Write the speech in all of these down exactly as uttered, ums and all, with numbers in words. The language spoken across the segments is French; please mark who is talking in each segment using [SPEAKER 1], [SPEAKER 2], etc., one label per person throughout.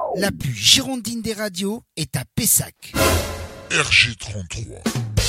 [SPEAKER 1] La plus girondine des radios est à Pessac.
[SPEAKER 2] R G trente-trois.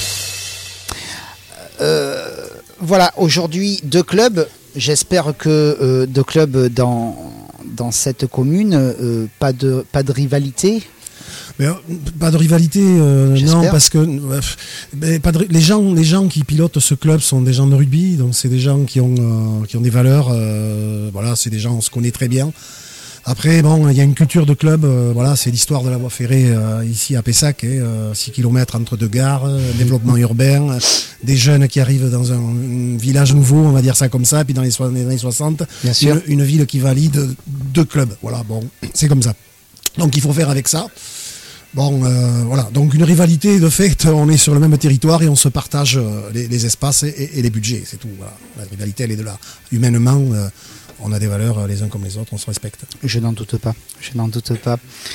[SPEAKER 1] Euh, voilà, aujourd'hui, deux clubs. J'espère que euh, deux clubs dans, dans cette commune, euh, pas de, pas de rivalité.
[SPEAKER 3] Mais, euh, pas de rivalité, euh, non, parce que euh, mais pas de, les, gens, les gens qui pilotent ce club sont des gens de rugby, donc c'est des gens qui ont, euh, qui ont des valeurs, euh, voilà, c'est des gens, on se connaît très bien. Après, bon, il y a une culture de club, euh, voilà, c'est l'histoire de la voie ferrée euh, ici à Pessac, et, euh, six kilomètres entre deux gares, euh, développement urbain, euh, des jeunes qui arrivent dans un, un village nouveau, on va dire ça comme ça, puis dans les, so- les années soixante,
[SPEAKER 1] Bien sûr.
[SPEAKER 3] Une, une ville qui valide deux clubs, voilà, bon, c'est comme ça. Donc il faut faire avec ça. Bon, euh, voilà, donc une rivalité, de fait, on est sur le même territoire et on se partage euh, les, les espaces et, et les budgets, c'est tout. Voilà. La rivalité, elle est de là. Humainement, euh, on a des valeurs les uns comme les autres, on se respecte.
[SPEAKER 1] Je n'en doute pas, je n'en doute pas.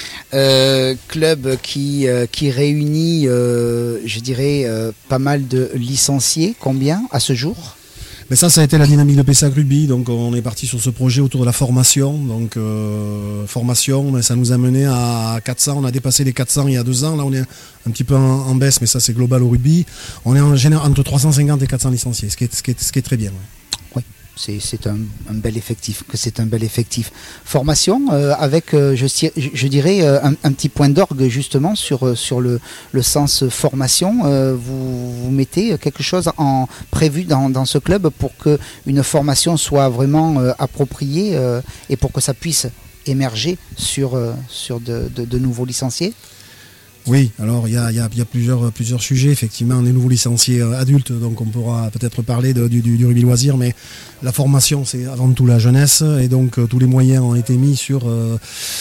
[SPEAKER 1] Euh, club qui, euh, qui réunit, euh, je dirais, euh, pas mal de licenciés, combien à ce jour ?
[SPEAKER 3] Mais ça, ça a été la dynamique de Pessac Rugby, donc on est parti sur ce projet autour de la formation. Donc euh, formation, ça nous a mené à quatre cents, on a dépassé les quatre cents il y a deux ans, là on est un petit peu en, en baisse, mais ça c'est global au rugby. On est en général entre trois cent cinquante et quatre cents licenciés, ce qui est, ce qui est, ce qui est très bien. Ouais.
[SPEAKER 1] Oui, c'est, c'est un, un bel effectif, que c'est un bel effectif. Formation euh, avec, euh, je, je dirais, euh, un, un petit point d'orgue justement sur, sur le, le sens formation. Euh, vous, vous mettez quelque chose en prévu dans, dans ce club pour qu'une formation soit vraiment euh, appropriée euh, et pour que ça puisse émerger sur, euh, sur de, de, de nouveaux licenciés ?
[SPEAKER 3] Oui, alors il y a, y a, y a plusieurs, plusieurs sujets, effectivement, les nouveaux licenciés adultes, donc on pourra peut-être parler de, du, du rugby loisir, mais la formation c'est avant tout la jeunesse, et donc euh, tous les moyens ont été mis sur, euh,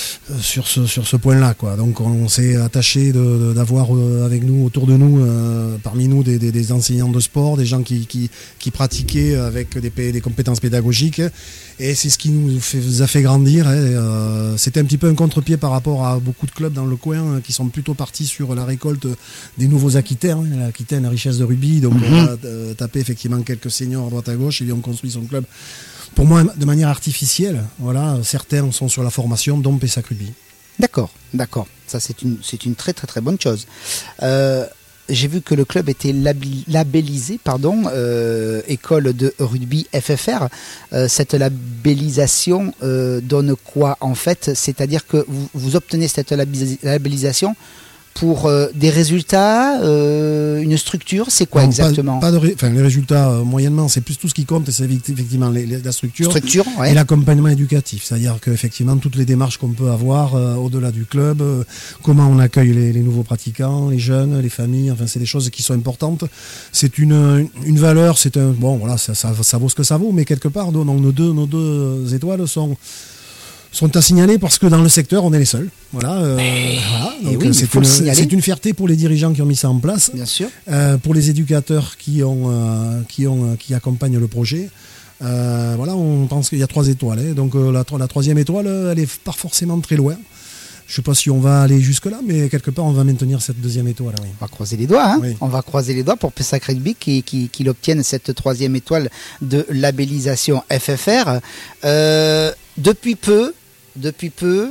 [SPEAKER 3] sur ce, sur ce point-là, quoi. Donc on s'est attaché de, de, d'avoir euh, avec nous, autour de nous, euh, parmi nous, des, des, des enseignants de sport, des gens qui, qui, qui pratiquaient avec des, des compétences pédagogiques, et c'est ce qui nous, fait, nous a fait grandir. Hein. Euh, c'était un petit peu un contre-pied par rapport à beaucoup de clubs dans le coin hein, qui sont plutôt partis sur la récolte des nouveaux Aquitains. Hein. L'Aquitaine, la richesse de rugby, donc mm-hmm. on a euh, tapé effectivement quelques seniors à droite à gauche et on construit son club. Pour moi, de manière artificielle, voilà, certains sont sur la formation, dont Pessac Rugby.
[SPEAKER 1] D'accord, d'accord. Ça, c'est une, c'est une très très très bonne chose. Euh, j'ai vu que le club était labi- labellisé, pardon, euh, école de rugby F F R. Euh, cette labellisation euh, donne quoi en fait ? C'est-à-dire que vous, vous obtenez cette labis- labellisation pour euh, des résultats, euh, une structure, c'est quoi non, exactement ?
[SPEAKER 3] pas, pas de ré... enfin, les résultats, euh, moyennement, c'est plus tout ce qui compte, c'est effectivement les, les, la structure,
[SPEAKER 1] structure ouais.
[SPEAKER 3] et l'accompagnement éducatif. C'est-à-dire qu'effectivement, toutes les démarches qu'on peut avoir euh, au-delà du club, euh, comment on accueille les, les nouveaux pratiquants, les jeunes, les familles, enfin, c'est des choses qui sont importantes. C'est une, une valeur, c'est un... Bon, voilà, ça, ça, ça vaut ce que ça vaut, mais quelque part, donc, nos, deux, nos deux étoiles sont... sont à signaler parce que dans le secteur on est les seuls. Voilà. Euh, voilà. Donc
[SPEAKER 1] oui,
[SPEAKER 3] c'est, une, c'est une fierté pour les dirigeants qui ont mis ça en place.
[SPEAKER 1] Bien sûr.
[SPEAKER 3] Euh, pour les éducateurs qui ont euh, qui ont qui accompagnent le projet. Euh, voilà, on pense qu'il y a trois étoiles. Hein. Donc euh, la, la troisième étoile, elle est pas forcément très loin. Je ne sais pas si on va aller jusque-là, mais quelque part, on va maintenir cette deuxième étoile. Oui.
[SPEAKER 1] On va croiser les doigts. Hein
[SPEAKER 3] oui.
[SPEAKER 1] On va croiser les doigts pour Pessac Rugby qui, qui, qui obtienne cette troisième étoile de labellisation F F R. Euh, depuis peu, depuis peu,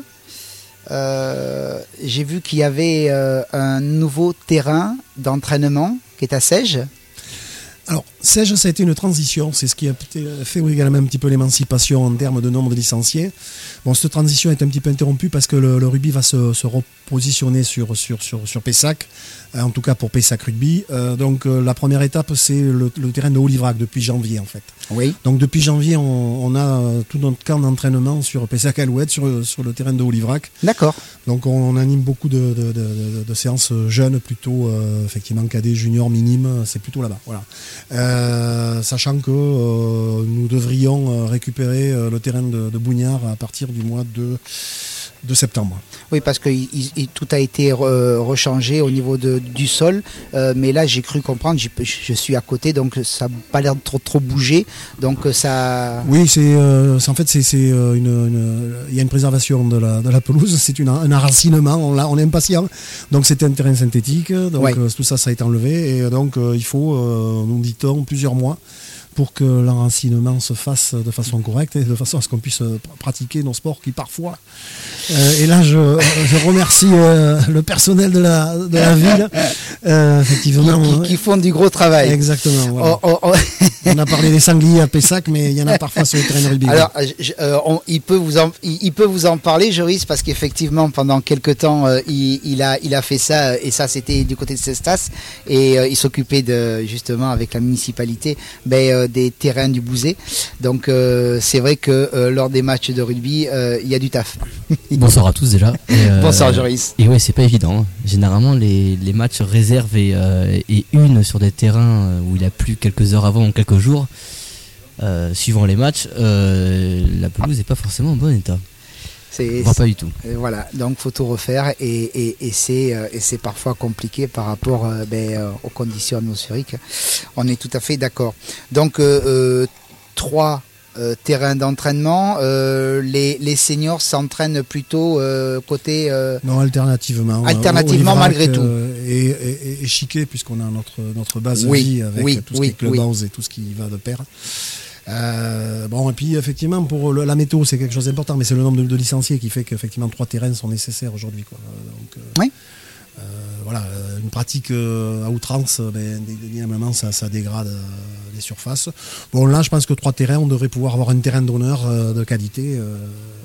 [SPEAKER 1] euh, j'ai vu qu'il y avait euh, un nouveau terrain d'entraînement qui est à Sèges.
[SPEAKER 3] Alors, Sèges, ça a été une transition, c'est ce qui a fait également un petit peu l'émancipation en termes de nombre de licenciés. Bon, cette transition est un petit peu interrompue parce que le, le rugby va se, se repositionner sur, sur, sur, sur Pessac, en tout cas pour Pessac Rugby. Euh, donc euh, la première étape, c'est le, le terrain de Haut-Livrac depuis janvier en fait.
[SPEAKER 1] Oui.
[SPEAKER 3] Donc depuis janvier, on, on a tout notre camp d'entraînement sur Pessac Alouette, sur, sur le terrain de Haut-Livrac.
[SPEAKER 1] D'accord. Donc
[SPEAKER 3] on, on anime beaucoup de, de, de, de, de séances jeunes, plutôt euh, effectivement cadets, juniors, minimes, c'est plutôt là-bas. Voilà. Euh, sachant que euh, nous devrions récupérer euh, le terrain de, de Bougnard à partir du mois de, de septembre.
[SPEAKER 1] Oui, parce que il, il, tout a été re, rechangé au niveau de, du sol, euh, mais là j'ai cru comprendre, je, je suis à côté, donc ça n'a pas l'air de trop, trop bouger, donc ça...
[SPEAKER 3] Oui, c'est, euh, c'est en fait, c'est, c'est une, une, il y a une préservation de la, de la pelouse, c'est une, un enracinement, on, on est impatient, donc c'était un terrain synthétique, donc ouais. euh, tout ça, ça a été enlevé, et donc euh, il faut, euh, nous dit-on, plusieurs mois pour que l'enracinement se fasse de façon correcte et de façon à ce qu'on puisse pratiquer nos sports qui parfois... Euh, et là, je, je remercie euh, le personnel de la, de la ville, euh, effectivement.
[SPEAKER 1] Qui, qui, qui font du gros travail.
[SPEAKER 3] Exactement. Voilà.
[SPEAKER 1] Oh, oh, oh.
[SPEAKER 3] On a parlé des sangliers à Pessac, mais il y en a parfois sur les terrains de rugby.
[SPEAKER 1] Alors, je, euh, on, il, peut vous en, il, il peut vous en parler, Joris, parce qu'effectivement, pendant quelques temps, euh, il, il, a, il a fait ça, et ça, c'était du côté de Cestas, et euh, il s'occupait de, justement, avec la municipalité, ben, euh, des terrains du Bouzet. Donc, euh, c'est vrai que euh, lors des matchs de rugby, euh, il y a du taf.
[SPEAKER 4] Bonsoir à tous déjà. Et, euh,
[SPEAKER 1] Bonsoir, Joris.
[SPEAKER 4] Et ouais, c'est pas évident. Généralement, les, les matchs réservent et, euh, et une sur des terrains où il a plu quelques heures avant ou quelques jours, euh, suivant les matchs, euh, la pelouse n'est pas forcément en bon état.
[SPEAKER 1] C'est,
[SPEAKER 4] Voire pas du tout.
[SPEAKER 1] Voilà, donc faut tout refaire et, et, et, c'est, euh, et c'est parfois compliqué par rapport euh, ben, euh, aux conditions atmosphériques. On est tout à fait d'accord. Donc, euh, euh, trois euh, terrains d'entraînement. Euh, les, les seniors s'entraînent plutôt euh, côté... Euh,
[SPEAKER 3] non, alternativement.
[SPEAKER 1] Alternativement,
[SPEAKER 3] euh,
[SPEAKER 1] malgré tout.
[SPEAKER 3] Euh, et, et, et Chiquet, puisqu'on a notre, notre base
[SPEAKER 1] oui,
[SPEAKER 3] de vie avec
[SPEAKER 1] oui,
[SPEAKER 3] tout ce
[SPEAKER 1] oui,
[SPEAKER 3] qui est clubhouse
[SPEAKER 1] oui.
[SPEAKER 3] et tout ce qui va de pair. Euh, bon, et puis effectivement, pour le, la météo, c'est quelque chose d'important, mais c'est le nombre de, de licenciés qui fait qu'effectivement trois terrains sont nécessaires aujourd'hui, quoi. Donc, euh,
[SPEAKER 1] oui.
[SPEAKER 3] Euh, voilà, une pratique euh, à outrance, ben, indéniablement, ça, ça dégrade euh, les surfaces. Bon, là, je pense que trois terrains, on devrait pouvoir avoir un terrain d'honneur euh, de qualité euh,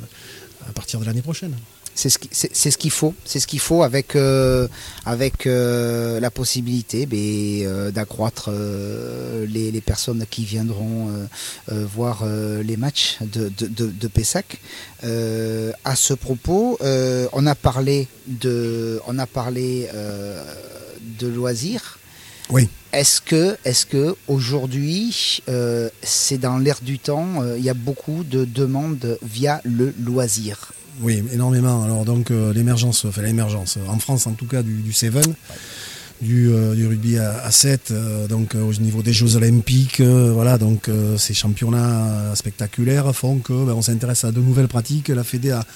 [SPEAKER 3] à partir de l'année prochaine.
[SPEAKER 1] C'est ce, qui, c'est, c'est ce qu'il faut, c'est ce qu'il faut avec, euh, avec euh, la possibilité ben, euh, d'accroître euh, les, les personnes qui viendront euh, euh, voir euh, les matchs de, de, de, de Pessac. Euh, à ce propos, euh, on a parlé de, on a parlé euh, de loisirs.
[SPEAKER 3] Oui.
[SPEAKER 1] Est-ce que, est-ce que aujourd'hui, euh, c'est dans l'air du temps, il euh, y a beaucoup de demandes via le loisir?
[SPEAKER 3] Oui, énormément. Alors donc euh, l'émergence, enfin l'émergence, en France en tout cas du, du Seven, du, euh, du rugby à, à sept, euh, donc euh, au niveau des Jeux Olympiques, euh, voilà, donc euh, ces championnats spectaculaires font que ben, on s'intéresse à de nouvelles pratiques. La Fédé a,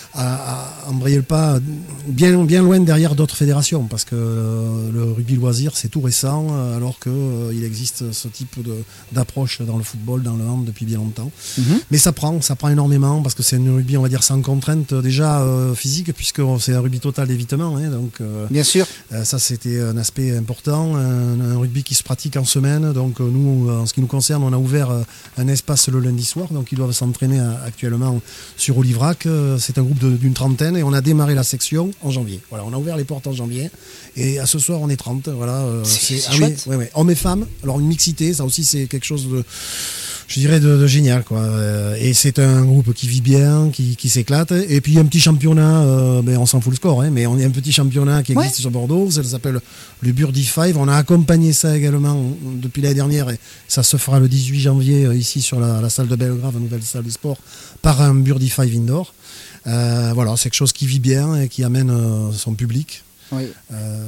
[SPEAKER 3] a, a embrayé le pas bien, bien loin derrière d'autres fédérations, parce que euh, le rugby loisir c'est tout récent, alors qu'il euh, existe ce type de, d'approche dans le football, dans le hand depuis bien longtemps. Mm-hmm. Mais ça prend, ça prend énormément, parce que c'est un rugby, on va dire, sans contrainte déjà euh, physique, puisque c'est un rugby total d'évitement, hein, donc euh,
[SPEAKER 1] bien sûr.
[SPEAKER 3] Euh, ça c'était un aspect important, un, un rugby qui se pratique en semaine. Donc euh, nous, en ce qui nous concerne, on a ouvert euh, un espace le lundi soir, donc ils doivent s'entraîner euh, actuellement sur Olivrac. Euh, c'est un groupe de, d'une trentaine et on a démarré la section en janvier. Voilà, on a ouvert les portes en janvier et à ce soir on est trente. Voilà, euh,
[SPEAKER 1] c'est,
[SPEAKER 3] c'est
[SPEAKER 1] c'est ah oui,
[SPEAKER 3] ouais, ouais. Hommes et femmes. Alors une mixité, ça aussi c'est quelque chose de, je dirais, de, de génial, quoi. Euh, et c'est un groupe qui vit bien, qui, qui s'éclate. Et puis un petit championnat, euh, ben on s'en fout le score, hein, mais on a un petit championnat qui existe ouais. sur Bordeaux. Ça s'appelle le Birdie Five. On a accompagné ça également depuis l'année dernière et ça se fera le dix-huit janvier euh, ici sur la, la salle de Belgrave, une nouvelle salle de sport, par un Birdie Five indoor. Euh, voilà, c'est quelque chose qui vit bien et qui amène euh, son public.
[SPEAKER 1] Oui.
[SPEAKER 3] Euh,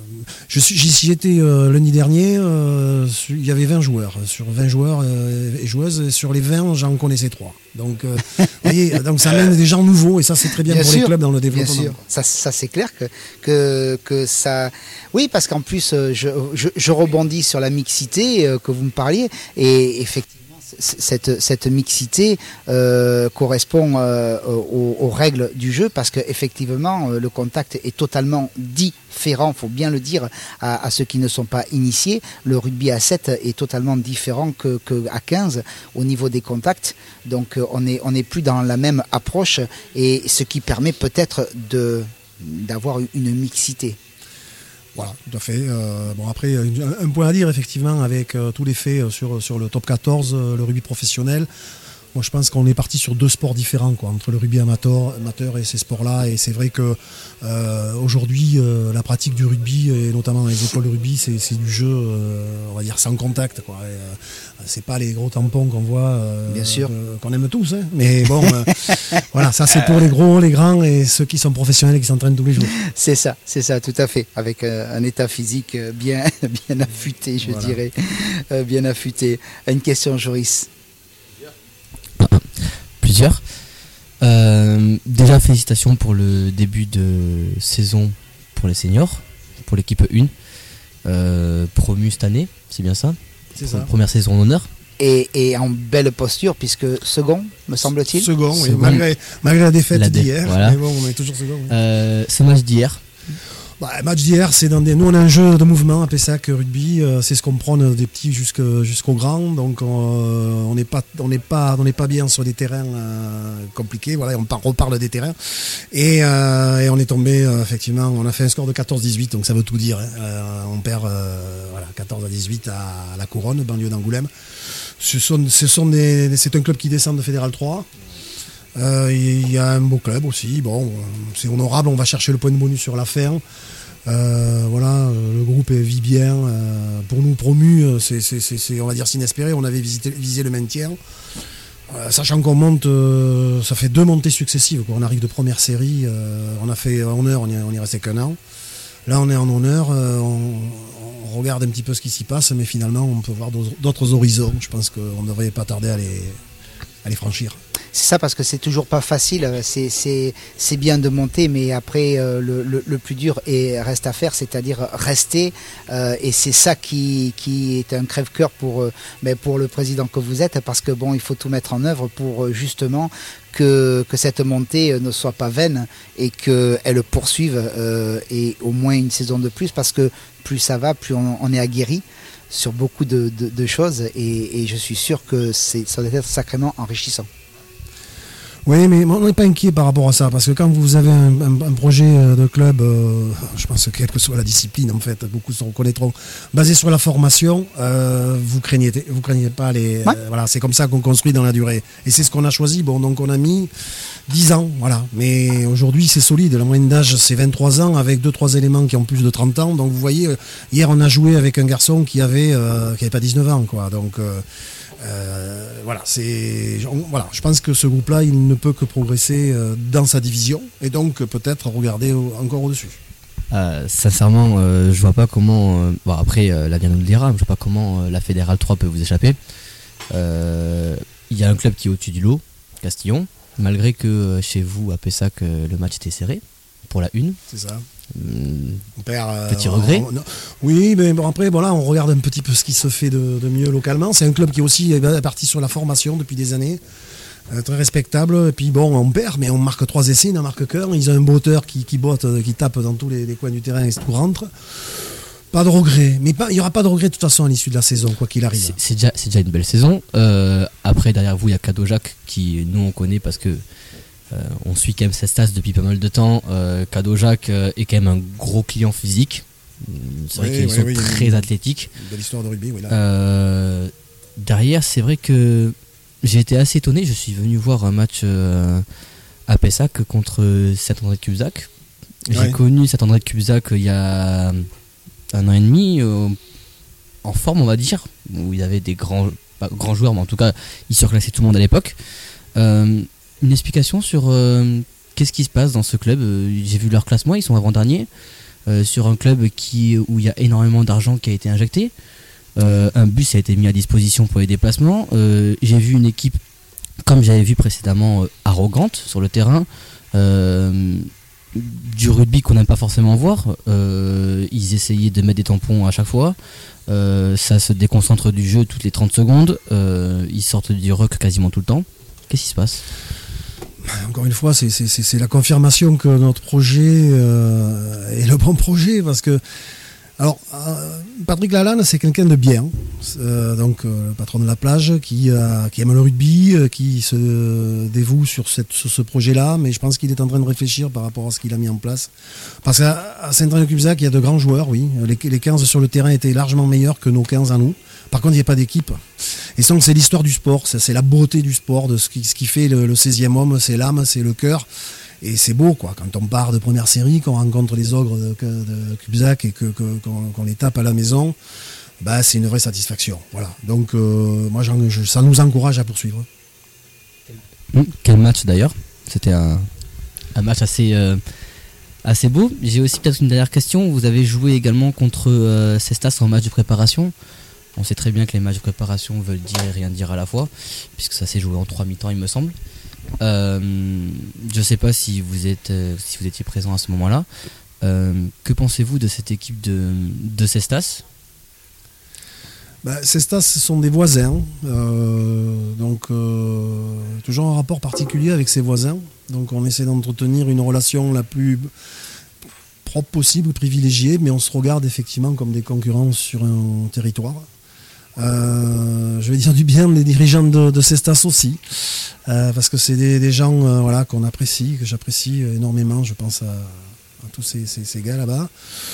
[SPEAKER 3] je suis, j'y étais euh, lundi dernier, euh, il y avait vingt joueurs. Sur vingt joueurs euh, et joueuses, et sur les vingt, j'en connaissais trois. Donc, euh, vous voyez, donc ça amène des gens nouveaux et ça c'est très bien, bien pour sûr, les clubs dans le développement.
[SPEAKER 1] Bien sûr, ça, ça c'est clair que, que, que ça... Oui, parce qu'en plus, je, je, je rebondis sur la mixité euh, que vous me parliez et effectivement, Cette, cette mixité euh, correspond euh, aux, aux règles du jeu parce qu'effectivement euh, le contact est totalement différent, il faut bien le dire à, à ceux qui ne sont pas initiés. Le rugby à sept est totalement différent que, que à quinze au niveau des contacts, donc euh, on n'est on est plus dans la même approche et ce qui permet peut-être de, d'avoir une mixité.
[SPEAKER 3] Voilà, tout à fait. Euh, bon, après, un, un point à dire, effectivement, avec euh, tous les faits sur, sur le top quatorze, euh, le rugby professionnel. Moi, je pense qu'on est parti sur deux sports différents, quoi, entre le rugby amateur, amateur et ces sports-là. Et c'est vrai que euh, aujourd'hui, euh, la pratique du rugby, et notamment dans les écoles de rugby, c'est, c'est du jeu, euh, on va dire, sans contact, quoi. Et, euh, c'est pas les gros tampons qu'on voit, euh,
[SPEAKER 1] bien sûr,
[SPEAKER 3] euh, qu'on aime tous, hein. Mais bon, euh, voilà, ça c'est pour les gros, les grands et ceux qui sont professionnels et qui s'entraînent tous les jours.
[SPEAKER 1] C'est ça, c'est ça, tout à fait, avec euh, un état physique bien, bien affûté, je voilà. dirais, euh, bien affûté. Une question, Joris.
[SPEAKER 4] Plusieurs. Euh, déjà, félicitations pour le début de saison pour les seniors, pour l'équipe un, euh, promue cette année, c'est bien ça?
[SPEAKER 3] C'est ça.
[SPEAKER 4] Première saison en honneur.
[SPEAKER 1] et, et en belle posture, puisque second, me semble-t-il.
[SPEAKER 3] Second, oui,
[SPEAKER 4] Second.
[SPEAKER 3] malgré, malgré la défaite
[SPEAKER 4] La dé-
[SPEAKER 3] d'hier.
[SPEAKER 4] voilà.
[SPEAKER 3] Mais bon, on est toujours second. Oui.
[SPEAKER 4] Euh, ce match d'hier,
[SPEAKER 3] Bah, le match d'hier, c'est dans des. Nous, on a un jeu de mouvement à Pessac rugby. euh, c'est ce qu'on prône des petits jusque- jusqu'aux grands. Donc, euh, on n'est pas, on n'est pas, on n'est pas bien sur des terrains euh, compliqués. Voilà, on par- reparle des terrains. Et, euh, et on est tombé, euh, effectivement, on a fait un score de quatorze dix-huit, donc ça veut tout dire. Hein. Euh, on perd euh, voilà, quatorze à dix-huit à La Couronne, banlieue d'Angoulême. Ce sont, ce sont des, c'est un club qui descend de Fédéral trois. Euh, Il y a un beau club aussi. Bon, euh, c'est honorable. On va chercher le point de bonus sur la fin. Euh, voilà, euh, le groupe vit bien. Euh, pour nous, promus, euh, c'est, c'est, c'est, c'est, on va dire, inespéré. On avait visité, visé le maintien. Euh, sachant qu'on monte, euh, ça fait deux montées successives, quoi. On arrive de première série. Euh, on a fait honneur, on y, on y restait qu'un an. Là, on est en honneur. Euh, on, on regarde un petit peu ce qui s'y passe, mais finalement, on peut voir d'autres, d'autres horizons. Je pense qu'on ne devrait pas tarder à les, à les franchir.
[SPEAKER 1] C'est ça, parce que c'est toujours pas facile. C'est, c'est, c'est bien de monter, mais après, euh, le, le, le plus dur est, reste à faire, c'est-à-dire rester. Euh, et c'est ça qui, qui est un crève-cœur pour, euh, mais pour le président que vous êtes, parce que bon, il faut tout mettre en œuvre pour euh, justement que, que cette montée euh, ne soit pas vaine et qu'elle poursuive euh, et au moins une saison de plus, parce que plus ça va, plus on, on est aguerri sur beaucoup de, de, de choses. Et, et je suis sûr que c'est, ça doit être sacrément enrichissant.
[SPEAKER 3] Oui, mais on n'est pas inquiet par rapport à ça, parce que quand vous avez un, un, un projet de club, euh, je pense que quelle que soit la discipline, en fait, beaucoup se reconnaîtront, basé sur la formation, euh, vous craignez, vous craignez pas les.
[SPEAKER 1] Ouais.
[SPEAKER 3] Euh, voilà, c'est comme ça qu'on construit dans la durée. Et c'est ce qu'on a choisi. Bon, donc on a mis dix ans, voilà. Mais aujourd'hui, c'est solide. La moyenne d'âge, c'est vingt-trois ans, avec deux trois éléments qui ont plus de trente ans. Donc vous voyez, hier, on a joué avec un garçon qui avait, euh, qui avait pas dix-neuf ans, quoi. Donc. Euh, Euh, voilà, c'est, voilà, je pense que ce groupe-là, il ne peut que progresser euh, dans sa division et donc euh, peut-être regarder au, encore au-dessus.
[SPEAKER 4] euh, sincèrement, euh, je vois pas comment. Euh, bon, après, euh, l'avenir nous le dira, je vois pas comment euh, la Fédérale trois peut vous échapper. Euh, Il y a un club qui est au-dessus du lot, Castillon, malgré que euh, chez vous, à Pessac, euh, le match était serré pour la une.
[SPEAKER 3] C'est ça.
[SPEAKER 4] Hum,
[SPEAKER 3] On perd, euh,
[SPEAKER 4] Petit regret.
[SPEAKER 3] on- on- oui, mais bon, après, voilà, on regarde un petit peu ce qui se fait de, de mieux localement. C'est un club qui est aussi euh, parti sur la formation depuis des années. Euh, très respectable. Et puis bon, on perd, mais on marque trois essais, il n'en marque qu'un. Ils ont un botteur qui, qui botte, euh, qui tape dans tous les, les coins du terrain et tout rentre. Pas de regret. Mais pas, il n'y aura pas de regret de toute façon à l'issue de la saison, quoi qu'il arrive.
[SPEAKER 4] C'est c'est déjà, c'est déjà une belle saison. Euh, après, derrière vous, il y a Cadeau Jacques, qui nous on connaît parce que euh, on suit quand même Cestas depuis pas mal de temps. Euh, Cadeau Jacques euh, est quand même un gros client physique. C'est vrai
[SPEAKER 3] Oui,
[SPEAKER 4] qu'ils
[SPEAKER 3] oui,
[SPEAKER 4] sont
[SPEAKER 3] oui,
[SPEAKER 4] très
[SPEAKER 3] oui.
[SPEAKER 4] athlétiques.
[SPEAKER 3] De l'histoire de rugby, oui. Là.
[SPEAKER 4] Euh, derrière, c'est vrai que j'ai été assez étonné. Je suis venu voir un match euh, à Pessac contre Saint-André-de-Cubzac. J'ai
[SPEAKER 3] Ouais.
[SPEAKER 4] connu Saint-André-de-Cubzac il y a un an et demi, euh, en forme, on va dire, où il y avait des grands, pas grands joueurs, mais en tout cas, ils surclassaient tout le monde à l'époque. Euh, une explication sur euh, qu'est-ce qui se passe dans ce club. Euh, J'ai vu leur classement, ils sont avant-derniers. Euh, sur un club qui, où il y a énormément d'argent qui a été injecté. Euh, un bus a été mis à disposition pour les déplacements. Euh, j'ai vu une équipe, comme j'avais vu précédemment, euh, arrogante sur le terrain. Euh, du rugby qu'on n'aime pas forcément voir. Euh, ils essayaient de mettre des tampons à chaque fois. Euh, ça se déconcentre du jeu toutes les trente secondes. Euh, ils sortent du ruck quasiment tout le temps. Qu'est-ce qui se passe ?
[SPEAKER 3] Encore une fois, c'est, c'est, c'est, c'est la confirmation que notre projet euh, est le bon projet, parce que alors euh, Patrick Lalanne, c'est quelqu'un de bien, euh, donc euh, le patron de la plage, qui, euh, qui aime le rugby, euh, qui se dévoue sur, cette, sur ce projet-là, mais je pense qu'il est en train de réfléchir par rapport à ce qu'il a mis en place. Parce qu'à à Saint-André-de-Cubzac, il y a de grands joueurs, oui. Les, les quinze sur le terrain étaient largement meilleurs que nos quinze à nous. Par contre, il n'y a pas d'équipe. Et donc, c'est l'histoire du sport, c'est, c'est la beauté du sport, de ce qui, ce qui fait le, le seizième homme, c'est l'âme, c'est le cœur. Et c'est beau, quoi, quand on part de première série, qu'on rencontre les ogres de, de Cubzac et que, que, qu'on, qu'on les tape à la maison, bah, c'est une vraie satisfaction. Voilà. Donc, euh, moi, j'en, je, ça nous encourage à poursuivre.
[SPEAKER 4] Mmh, quel match d'ailleurs. C'était un, un match assez, euh, assez beau. J'ai aussi peut-être une dernière question. Vous avez joué également contre euh, Cestas en match de préparation. On sait très bien que les matchs de préparation veulent dire et rien dire à la fois, puisque ça s'est joué en trois mi-temps, il me semble. Euh, je ne sais pas si vous, êtes, euh, si vous étiez présent à ce moment-là. Euh, que pensez-vous de cette équipe de, de Cestas ?
[SPEAKER 3] Bah, Cestas, ce sont des voisins, euh, donc euh, toujours un rapport particulier avec ses voisins. Donc on essaie d'entretenir une relation la plus propre possible, privilégiée, mais on se regarde effectivement comme des concurrents sur un territoire. Euh, je vais dire du bien des dirigeants de, de Cestas aussi, euh, parce que c'est des, des gens euh, voilà, qu'on apprécie, que j'apprécie énormément. Je pense à, à tous ces, ces, ces gars là-bas.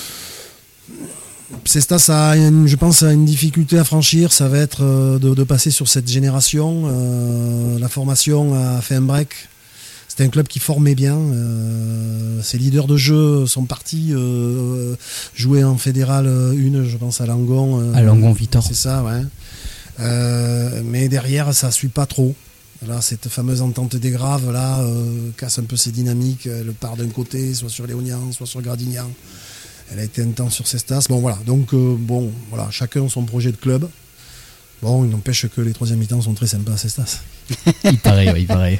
[SPEAKER 3] Cestas a, une, je pense, a une difficulté à franchir, ça va être euh, de, de passer sur cette génération. Euh, la formation a fait un break. C'était un club qui formait bien. Euh, ses leaders de jeu sont partis euh, jouer en fédéral une, je pense à Langon. Euh,
[SPEAKER 4] à Langon Vitor.
[SPEAKER 3] C'est ça, ouais. Euh, mais derrière, ça suit pas trop. Là, cette fameuse entente des Graves là euh, casse un peu ses dynamiques. Elle part d'un côté, soit sur Léognan, soit sur Gradignan. Elle a été un temps sur Cestas. Bon voilà, donc euh, bon, voilà, chacun son projet de club. Bon, il n'empêche que les troisième mi-temps sont très sympas à Cestas.
[SPEAKER 4] Il paraît, oui, il paraît.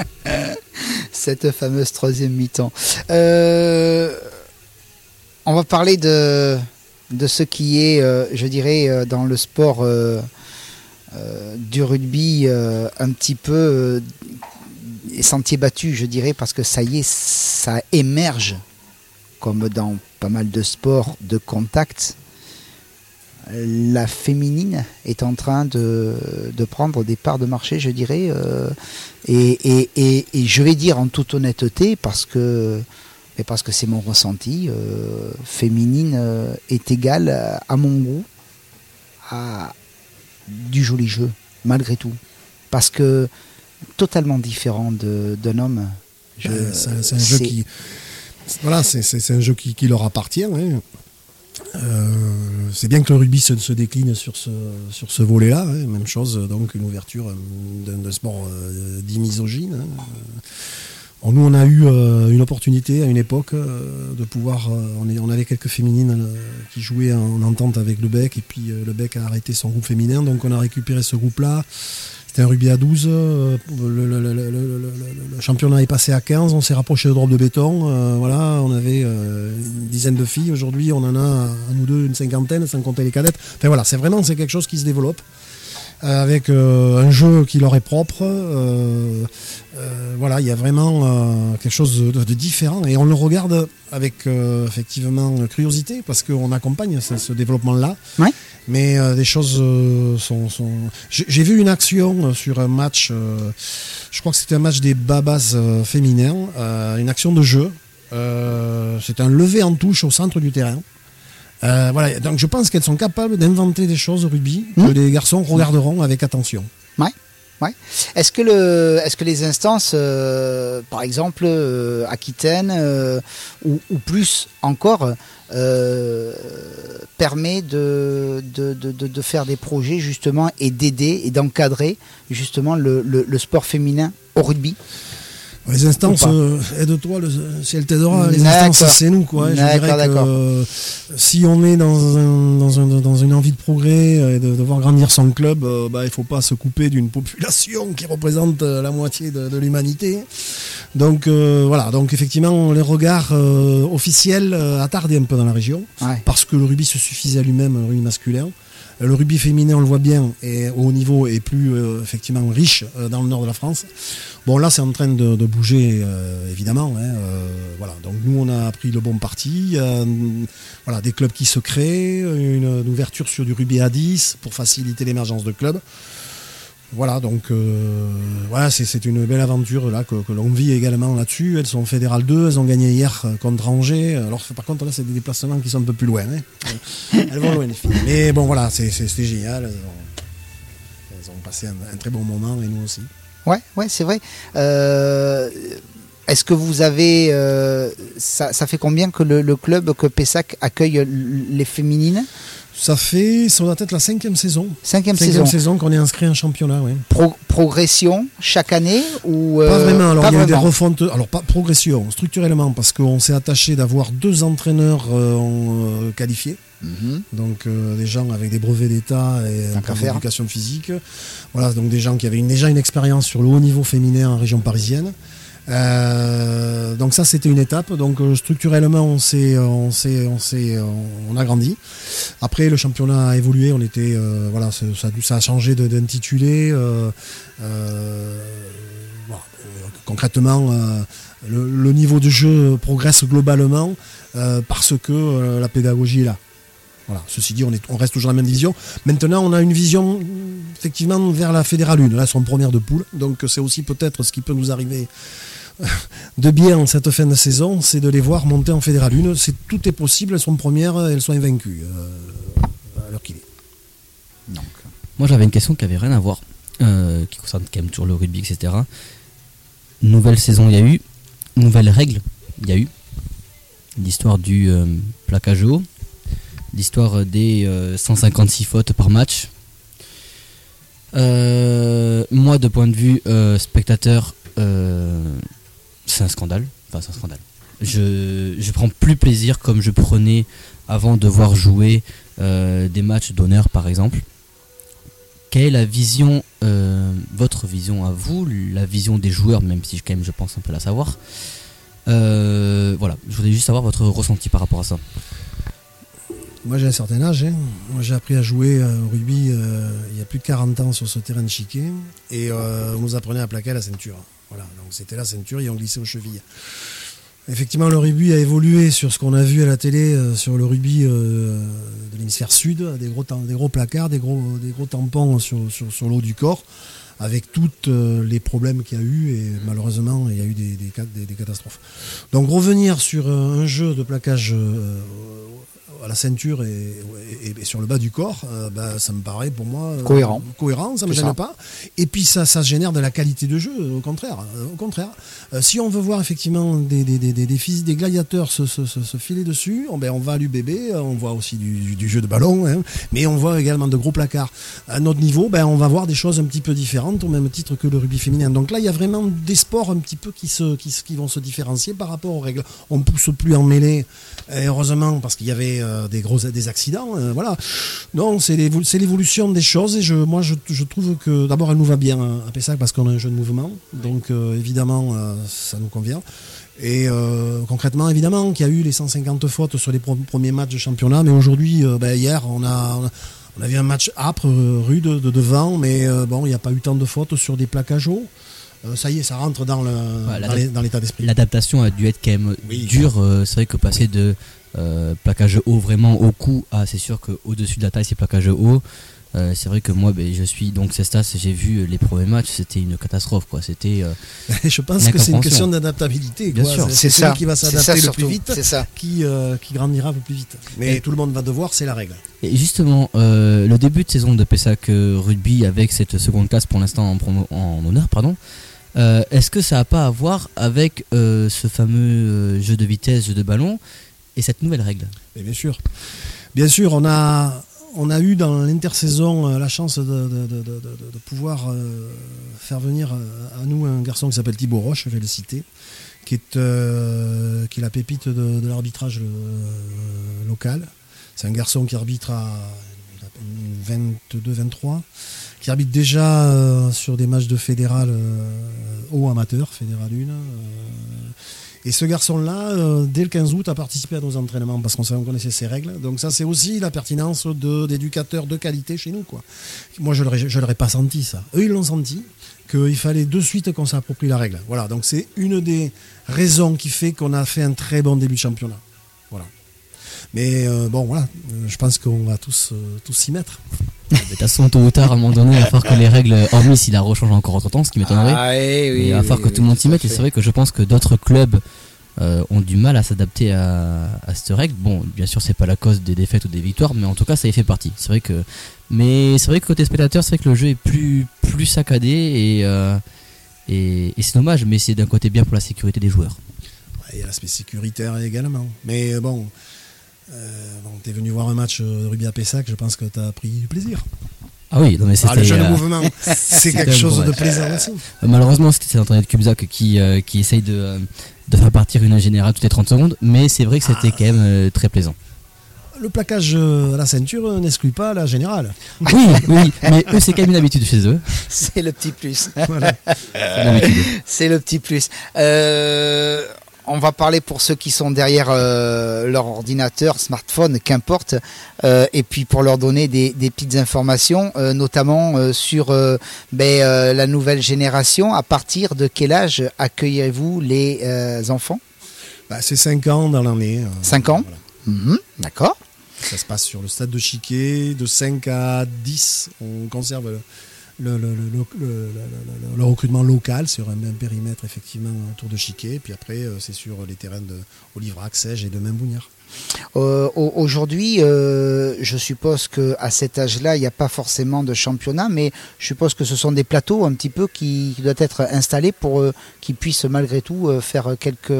[SPEAKER 1] Cette fameuse troisième mi-temps. Euh, on va parler de, de ce qui est, euh, je dirais, dans le sport euh, euh, du rugby, euh, un petit peu euh, sentier battu, je dirais, parce que ça y est, ça émerge, comme dans pas mal de sports de contact. La féminine est en train de, de prendre des parts de marché, je dirais, euh, et, et, et, et je vais dire en toute honnêteté, parce que, et parce que c'est mon ressenti, euh, féminine euh, est égale à, à mon goût à du joli jeu, malgré tout, parce que totalement différent de, d'un homme. Je,
[SPEAKER 3] ben, c'est, c'est un jeu qui, voilà, c'est, c'est, c'est un jeu qui, qui leur appartient. Hein. Euh, c'est bien que le rugby se, se décline sur ce, sur ce volet-là, hein. Même chose, donc une ouverture d'un, d'un sport euh, dit misogyne. Hein. Bon, nous, on a eu euh, une opportunité à une époque euh, de pouvoir. Euh, on, est, on avait quelques féminines euh, qui jouaient en entente avec le B E C, et puis euh, le B E C a arrêté son groupe féminin, donc on a récupéré ce groupe-là. C'était un rugby à douze, euh, le, le, le, le, le, le championnat est passé à quinze, on s'est rapproché de drop de béton, euh, voilà, on avait euh, une dizaine de filles, aujourd'hui on en a à nous deux une cinquantaine, sans compter les cadettes. Enfin voilà, c'est vraiment c'est quelque chose qui se développe, euh, avec euh, un jeu qui leur est propre, euh, euh, voilà, il y a vraiment euh, quelque chose de, de différent, et on le regarde avec euh, effectivement curiosité, parce qu'on accompagne ce, ce développement-là.
[SPEAKER 1] Ouais.
[SPEAKER 3] Mais euh, des choses euh, sont... sont... J'ai, j'ai vu une action euh, sur un match, euh, je crois que c'était un match des Babas euh, féminins, euh, une action de jeu. Euh, c'est un lever en touche au centre du terrain. Euh, voilà, donc je pense qu'elles sont capables d'inventer des choses au rugby mmh. que les garçons regarderont avec attention.
[SPEAKER 1] Ouais. Ouais. Est-ce que le, est-ce que les instances, euh, par exemple euh, Aquitaine euh, ou, ou plus encore, euh, permet de, de, de, de faire des projets justement et d'aider et d'encadrer justement le, le, le sport féminin au rugby?
[SPEAKER 3] Les instances, euh, aide-toi, le, si elle t'aidera, les instances, c'est nous, quoi. Je dirais que euh, si on est dans, un, dans, un, dans une envie de progrès et de, de voir grandir son club, euh, bah, il ne faut pas se couper d'une population qui représente la moitié de, de l'humanité. Donc euh, voilà, donc effectivement, les regards euh, officiels euh, attardent un peu dans la région, ouais. Parce que le rugby se suffisait à lui-même, le rugby masculin. Le rugby féminin, on le voit bien, et au haut niveau est plus euh, effectivement riche euh, dans le nord de la France. Bon, là, c'est en train de, de bouger, euh, évidemment. Hein, euh, voilà. Donc, nous, on a pris le bon parti. Euh, voilà, des clubs qui se créent, une, une ouverture sur du rugby à dix pour faciliter l'émergence de clubs. Voilà, donc euh, voilà, c'est, c'est une belle aventure là que, que l'on vit également là-dessus. Elles sont fédérales deux, elles ont gagné hier contre Angers. Alors par contre là, c'est des déplacements qui sont un peu plus loin. Hein. Elles vont loin les filles. Mais bon voilà, c'est, c'est, c'est génial. Elles ont, elles ont passé un, un très bon moment et nous aussi.
[SPEAKER 1] Ouais, ouais, c'est vrai. Euh, est-ce que vous avez, euh, ça, ça fait combien que le, le club, que Pessac accueille les féminines?
[SPEAKER 3] Ça fait, ça doit être la cinquième saison.
[SPEAKER 1] Cinquième,
[SPEAKER 3] cinquième
[SPEAKER 1] saison.
[SPEAKER 3] saison qu'on est inscrit en championnat, oui.
[SPEAKER 1] Pro- progression chaque année ou euh,
[SPEAKER 3] Pas vraiment. Alors
[SPEAKER 1] pas
[SPEAKER 3] il y a eu des
[SPEAKER 1] vraiment.
[SPEAKER 3] refontes. Alors pas progression, structurellement, parce qu'on s'est attaché d'avoir deux entraîneurs euh, qualifiés. Mm-hmm. Donc euh, des gens avec des brevets d'État et un plan d'éducation physique. Voilà, donc des gens qui avaient une, déjà une expérience sur le haut niveau féminin en région parisienne. Euh, donc ça c'était une étape. Donc euh, structurellement on s'est, on s'est, on s'est, on a grandi. Après le championnat a évolué. On était, euh, voilà, ça, ça a changé de, d'intitulé. Euh, euh, voilà. Concrètement, euh, le, le niveau de jeu progresse globalement euh, parce que euh, la pédagogie est là. Voilà. Ceci dit, on, est, on reste toujours dans la même division. Maintenant, on a une vision effectivement vers la Fédérale un. Là, elles sont premières de poule. Donc, c'est aussi peut-être ce qui peut nous arriver de bien en cette fin de saison, c'est de les voir monter en Fédérale un. C'est, tout est possible, elles sont premières, elles sont invaincues euh, à l'heure qu'il est.
[SPEAKER 4] Donc. Moi, j'avais une question qui avait rien à voir, euh, qui concerne quand même toujours le rugby, et cetera. Nouvelle saison, il y a eu. Nouvelles règles, il y a eu. L'histoire du euh, plaquage haut. L'histoire des euh, cent cinquante-six fautes par match. Euh, moi, de point de vue euh, spectateur, euh, c'est un scandale. Enfin, c'est un scandale. Je, je prends plus plaisir comme je prenais avant de voir jouer euh, des matchs d'honneur, par exemple. Quelle est la vision, euh, votre vision à vous, la vision des joueurs, même si quand même je pense un peu la savoir. Euh, voilà, je voulais juste savoir votre ressenti par rapport à ça.
[SPEAKER 3] Moi j'ai un certain âge, hein. Moi j'ai appris à jouer euh, au rugby euh, il y a plus de quarante ans sur ce terrain de chiquet et euh, on nous apprenait à plaquer à la ceinture. Voilà, donc c'était la ceinture et on glissait aux chevilles. Effectivement le rugby a évolué sur ce qu'on a vu à la télé, euh, sur le rugby euh, de l'hémisphère sud, des gros, des gros placards, des gros, des gros tampons sur, sur, sur l'eau du corps, avec tous euh, les problèmes qu'il y a eu et malheureusement il y a eu des, des, des, des catastrophes. Donc revenir sur euh, un jeu de plaquage euh, à la ceinture et, et, et sur le bas du corps, euh, bah, ça me paraît pour moi euh,
[SPEAKER 1] cohérent.
[SPEAKER 3] Cohérent, ça me gêne pas. Et puis ça, ça génère de la qualité de jeu, au contraire. Euh, au contraire. Euh, si on veut voir effectivement des, des, des, des, des, fils, des gladiateurs se, se, se, se filer dessus, on, ben, on va à l'U B B, on voit aussi du, du, du jeu de ballon, hein, mais on voit également de gros placards. À notre niveau, ben, on va voir des choses un petit peu différentes, au même titre que le rugby féminin. Donc là, il y a vraiment des sports un petit peu qui, se, qui, qui vont se différencier par rapport aux règles. On ne pousse plus en mêlée, et heureusement, parce qu'il y avait euh, des gros des accidents, euh, voilà. Non, c'est, l'évo- c'est l'évolution des choses et je, moi je, je trouve que d'abord elle nous va bien à Pessac parce qu'on a un jeu de mouvement, donc euh, évidemment euh, ça nous convient. Et euh, concrètement, évidemment qu'il y a eu les cent cinquante fautes sur les pro- premiers matchs de championnat, mais aujourd'hui, euh, ben, hier, on a, on a on a vu un match âpre, euh, rude de devant, mais euh, bon, il n'y a pas eu tant de fautes sur des plaquages hauts. Euh, ça y est, ça rentre dans, le,
[SPEAKER 4] ouais,
[SPEAKER 3] dans, les, dans l'état d'esprit.
[SPEAKER 4] L'adaptation a dû être quand même
[SPEAKER 3] oui.
[SPEAKER 4] dure. Euh, c'est vrai que passer de euh, plaquage haut vraiment au cou à, c'est sûr qu'au-dessus de la taille, c'est plaquage haut. Euh, c'est vrai que moi, ben, je suis donc Cestas, j'ai vu les premiers matchs, c'était une catastrophe, quoi. C'était. Euh,
[SPEAKER 3] je pense que c'est une question d'adaptabilité.
[SPEAKER 1] Bien
[SPEAKER 3] quoi.
[SPEAKER 1] sûr,
[SPEAKER 3] c'est,
[SPEAKER 1] c'est,
[SPEAKER 3] c'est
[SPEAKER 1] ça.
[SPEAKER 3] celui qui va s'adapter
[SPEAKER 1] ça,
[SPEAKER 3] le
[SPEAKER 1] surtout.
[SPEAKER 3] plus vite,
[SPEAKER 1] c'est ça.
[SPEAKER 3] Qui, euh, qui grandira le plus vite. Mais et tout le monde va devoir, c'est la règle.
[SPEAKER 4] Et justement, euh, le début de saison de Pessac euh, Rugby avec cette seconde classe pour l'instant en, promo, en honneur, pardon. Euh, est-ce que ça n'a pas à voir avec euh, ce fameux euh, jeu de vitesse, jeu de ballon et cette nouvelle règle?
[SPEAKER 3] Et bien sûr, bien sûr, on a. On a eu dans l'intersaison euh, la chance de, de, de, de, de pouvoir euh, faire venir à nous un garçon qui s'appelle Thibaut Roche, je vais le citer, qui est, euh, qui est la pépite de, de l'arbitrage euh, local. C'est un garçon qui arbitre à vingt-deux vingt-trois, qui arbitre déjà euh, sur des matchs de fédéral euh, haut amateur, fédéral un. Euh, Et ce garçon-là, euh, dès le quinze août, a participé à nos entraînements parce qu'on savait, on connaissait ses règles. Donc ça, c'est aussi la pertinence de, d'éducateurs de qualité chez nous, quoi. Moi, je ne l'aurais pas senti, ça. Eux, ils l'ont senti, qu'il fallait de suite qu'on s'approprie la règle. Voilà, donc c'est une des raisons qui fait qu'on a fait un très bon début de championnat. Voilà. Mais euh, bon, voilà, je pense qu'on va tous, euh, tous s'y mettre.
[SPEAKER 4] De toute façon, tôt ou tard, à un moment donné, il va falloir que les règles, hormis s'il la rechange encore autre temps, ce qui m'étonnerait,
[SPEAKER 1] ah, oui, oui,
[SPEAKER 4] il va falloir
[SPEAKER 1] oui,
[SPEAKER 4] que tout le monde
[SPEAKER 1] oui,
[SPEAKER 4] s'y mette. Et c'est vrai que je pense que d'autres clubs euh, ont du mal à s'adapter à, à cette règle. Bon, bien sûr, c'est pas la cause des défaites ou des victoires, mais en tout cas, ça y fait partie. C'est vrai que, mais c'est vrai que côté spectateur, c'est vrai que le jeu est plus, plus saccadé et, euh, et, et c'est dommage, mais c'est d'un côté bien pour la sécurité des joueurs.
[SPEAKER 3] Ouais, il y a l'aspect sécuritaire également. Mais bon. Euh, bon, t'es venu voir un match de rugby à Pessac, je pense que t'as pris du plaisir.
[SPEAKER 4] Ah oui, non mais c'était.
[SPEAKER 3] Ah, le jeu de
[SPEAKER 4] euh,
[SPEAKER 3] mouvement, c'est quelque chose
[SPEAKER 4] bon,
[SPEAKER 3] de
[SPEAKER 4] ouais.
[SPEAKER 3] plaisant aussi.
[SPEAKER 4] Euh, malheureusement, c'était l'entraîneur de Cubzac qui, euh, qui essaye de, euh, de faire partir une générale toutes les trente secondes, mais c'est vrai que c'était ah. quand même euh, très plaisant.
[SPEAKER 3] le plaquage à la ceinture n'exclut pas la générale.
[SPEAKER 4] Oui, oui, mais eux, c'est quand même une habitude chez eux.
[SPEAKER 1] C'est le petit plus.
[SPEAKER 3] Voilà.
[SPEAKER 4] C'est une habitude.
[SPEAKER 1] C'est le petit plus. Euh, on va parler pour ceux qui sont derrière euh, leur ordinateur, smartphone, qu'importe, euh, et puis pour leur donner des, des petites informations, euh, notamment euh, sur euh, ben, euh, la nouvelle génération. À partir de quel âge accueillez-vous les euh, enfants?
[SPEAKER 3] Bah, c'est cinq ans dans l'année. euh,
[SPEAKER 1] cinq ans.
[SPEAKER 3] voilà.
[SPEAKER 1] Mhm, d'accord.
[SPEAKER 3] Ça se passe sur le stade de Chiquet, de cinq à dix. On conserve le, le, le, le, le, le, le- le recrutement local sur un même périmètre effectivement autour de Chiquet. Puis après, euh, c'est sur les terrains de Oliverac, Sège et de Membougnard.
[SPEAKER 1] Euh, au- Aujourd'hui, euh, je suppose qu'à cet âge-là, il n'y a pas forcément de championnat, mais je suppose que ce sont des plateaux un petit peu qui, qui doivent être installés pour euh, qu'ils puissent malgré tout euh, faire quelques...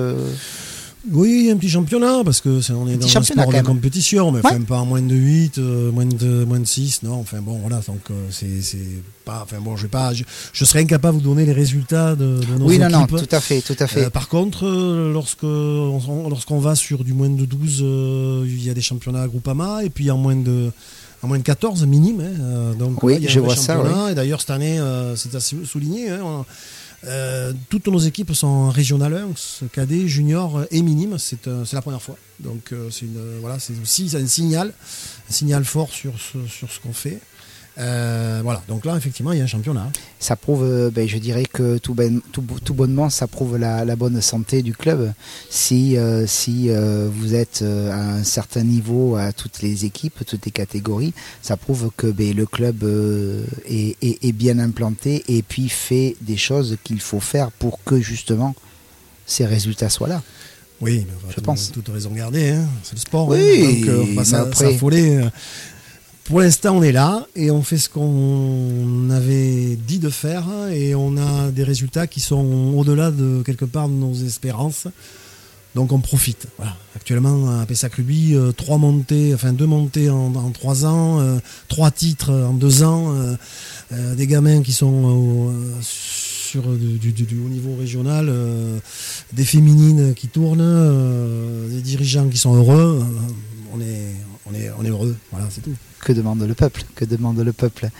[SPEAKER 3] Oui, un petit championnat, parce que c'est, on est
[SPEAKER 1] petit
[SPEAKER 3] dans un
[SPEAKER 1] championnat,
[SPEAKER 3] sport
[SPEAKER 1] quand
[SPEAKER 3] de
[SPEAKER 1] même.
[SPEAKER 3] compétition, mais
[SPEAKER 1] Ouais.
[SPEAKER 3] enfin, pas en moins de huit, euh, moins, de, moins de six, non, enfin bon, voilà, donc euh, c'est, c'est pas, enfin bon, je vais pas, je, je serais incapable de vous donner les résultats de, de nos
[SPEAKER 1] Oui, non,
[SPEAKER 3] équipes.
[SPEAKER 1] non, tout à fait, tout à fait.
[SPEAKER 3] Euh, par contre, euh, lorsque, on- lorsqu'on va sur du moins de douze, euh, il y a des championnats à Groupama, et puis en moins de, en moins de quatorze, minime. Hein, euh, donc,
[SPEAKER 1] Oui,
[SPEAKER 3] là, il y a
[SPEAKER 1] je
[SPEAKER 3] un vrai
[SPEAKER 1] vois ça,
[SPEAKER 3] championnat. Et d'ailleurs, cette année, euh, c'est assez souligné. Hein, on- euh, toutes nos équipes sont en régional un, cadet, junior et minime. C'est, euh, c'est la première fois. Donc, euh, c'est, une, euh, voilà, c'est aussi un signal, un signal fort sur ce, sur ce qu'on fait. Euh, voilà, donc là, effectivement, il y a un championnat.
[SPEAKER 1] Ça prouve, euh, ben, je dirais que tout, ben- tout, tout bonnement, ça prouve la, la bonne santé du club. Si, euh, si euh, vous êtes euh, à un certain niveau à toutes les équipes, toutes les catégories, ça prouve que ben, le club euh, est, est- est bien implanté et puis fait des choses qu'il faut faire pour que justement ces résultats soient là.
[SPEAKER 3] Oui, mais on va
[SPEAKER 1] Je
[SPEAKER 3] tout-
[SPEAKER 1] pense.
[SPEAKER 3] toute raison garder, hein. C'est le sport.
[SPEAKER 1] Oui,
[SPEAKER 3] hein. Donc, euh, on va
[SPEAKER 1] mais
[SPEAKER 3] s'a-
[SPEAKER 1] après-
[SPEAKER 3] s'affoler. euh. Pour l'instant, on est là et on fait ce qu'on avait dit de faire et on a des résultats qui sont au-delà de quelque part de nos espérances. Donc on profite. Voilà. Actuellement à Pessac Rugby, euh, trois montées, enfin deux montées en, en trois ans, euh, trois titres en deux ans, euh, euh, des gamins qui sont au- euh, sur du, du- du haut niveau régional, euh, des féminines qui tournent, euh, des dirigeants qui sont heureux. Euh, on est, on est, on est heureux. Voilà, c'est tout.
[SPEAKER 1] Que demande le peuple? Que demande le peuple?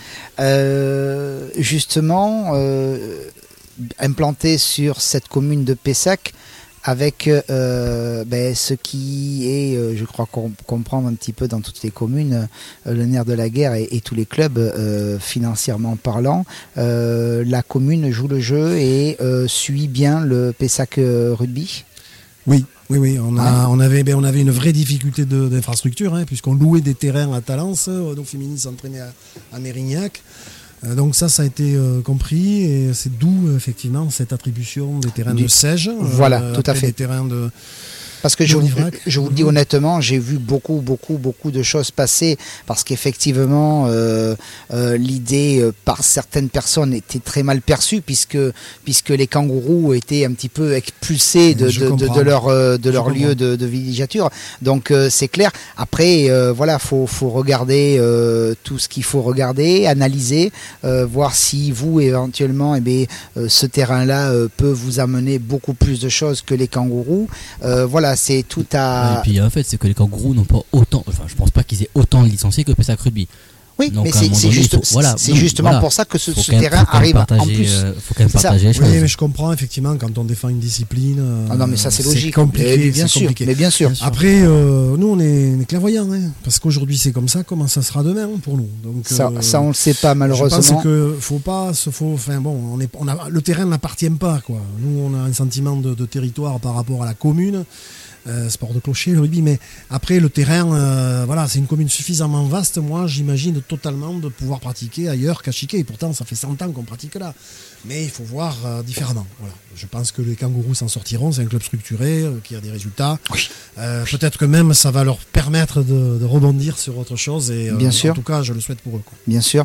[SPEAKER 1] Euh, justement, euh, implanté sur cette commune de Pessac, avec euh, ben, ce qui est, euh, je crois com- comprendre un petit peu dans toutes les communes, euh, le nerf de la guerre et, et tous les clubs, euh, financièrement parlant, euh, la commune joue le jeu et euh, suit bien le Pessac euh, Rugby.
[SPEAKER 3] Oui, oui, oui. On, a, on, avait, ben, on avait une vraie difficulté de, d'infrastructure, hein, puisqu'on louait des terrains à Talence, euh, nos féminines s'entraînaient à, à Mérignac. Euh, donc ça, ça a été euh, compris et c'est d'où euh, effectivement cette attribution des terrains
[SPEAKER 1] Du-
[SPEAKER 3] de Sège. euh,
[SPEAKER 1] Voilà, tout à
[SPEAKER 3] après
[SPEAKER 1] fait.
[SPEAKER 3] Des terrains de...
[SPEAKER 1] Parce que je vous,
[SPEAKER 3] Oliverac.
[SPEAKER 1] je vous le dis honnêtement, j'ai vu beaucoup, beaucoup, beaucoup de choses passer parce qu'effectivement, euh, euh, l'idée euh, par certaines personnes était très mal perçue puisque puisque les kangourous étaient un petit peu expulsés de,
[SPEAKER 3] Je
[SPEAKER 1] de, de,
[SPEAKER 3] comprends.
[SPEAKER 1] de leur euh, de
[SPEAKER 3] Je
[SPEAKER 1] leur
[SPEAKER 3] comprends.
[SPEAKER 1] lieu de, de villégiature. Donc euh, c'est clair. Après, euh, voilà, faut faut regarder euh, tout ce qu'il faut regarder, analyser, euh, voir si vous éventuellement, eh bien, euh, ce terrain-là euh, peut vous amener beaucoup plus de choses que les kangourous. Euh, voilà. C'est tout à.
[SPEAKER 4] Et puis il y a un fait, c'est que les kangourous n'ont pas autant. Enfin, je pense pas qu'ils aient autant de licenciés que Pessac Rugby.
[SPEAKER 1] Oui,
[SPEAKER 4] Donc,
[SPEAKER 1] mais
[SPEAKER 4] à un
[SPEAKER 1] c'est
[SPEAKER 4] moment
[SPEAKER 1] c'est
[SPEAKER 4] donné,
[SPEAKER 1] juste,
[SPEAKER 4] il faut- voilà,
[SPEAKER 1] c'est
[SPEAKER 4] non,
[SPEAKER 1] justement
[SPEAKER 4] voilà.
[SPEAKER 1] pour ça que ce,
[SPEAKER 4] Faut
[SPEAKER 1] ce
[SPEAKER 4] quand même-
[SPEAKER 1] terrain
[SPEAKER 4] faut quand même
[SPEAKER 1] arrive en
[SPEAKER 4] partager,
[SPEAKER 1] plus.
[SPEAKER 4] euh, faut quand même
[SPEAKER 1] C'est ça.
[SPEAKER 4] partager les choses.
[SPEAKER 3] Oui, mais je comprends effectivement quand on défend une discipline. euh,
[SPEAKER 1] Ah non, mais ça c'est logique.
[SPEAKER 3] compliqué.
[SPEAKER 1] Mais bien
[SPEAKER 3] c'est
[SPEAKER 1] sûr.
[SPEAKER 3] compliqué.
[SPEAKER 1] Mais bien sûr.
[SPEAKER 4] Bien sûr.
[SPEAKER 3] Après, euh, nous, on est, on est clairvoyants, hein, parce qu'aujourd'hui c'est comme ça, comment ça sera demain pour nous. Donc,
[SPEAKER 1] Ça,
[SPEAKER 3] euh,
[SPEAKER 1] ça on le sait pas
[SPEAKER 3] Je
[SPEAKER 1] malheureusement.
[SPEAKER 3] pense que faut pas, se faut, enfin bon, on est, on a, le terrain n'appartient pas, quoi. Nous, on a un sentiment de, de territoire par rapport à la commune. Euh, sport de clocher, le rugby, mais après le terrain, euh, voilà, c'est une commune suffisamment vaste. Moi, j'imagine totalement de pouvoir pratiquer ailleurs qu'à Chiquet. Et pourtant, ça fait cent ans qu'on pratique là. Mais il faut voir euh, différemment. Voilà. Je pense que les kangourous s'en sortiront. C'est un club structuré euh, qui a des résultats.
[SPEAKER 1] Oui.
[SPEAKER 3] Euh, peut-être que même ça va leur permettre de, de rebondir sur autre chose. Et euh,
[SPEAKER 1] Bien sûr.
[SPEAKER 3] en tout cas, je le souhaite pour eux, quoi.
[SPEAKER 1] Bien sûr.